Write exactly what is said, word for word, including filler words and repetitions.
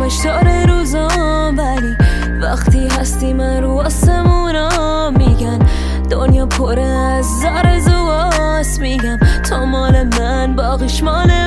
کمش داره روزام، ولی وقتی هستی من رو آسمونا میگن دنیا پره از زار زواست. میگم تا مال من باقیش مال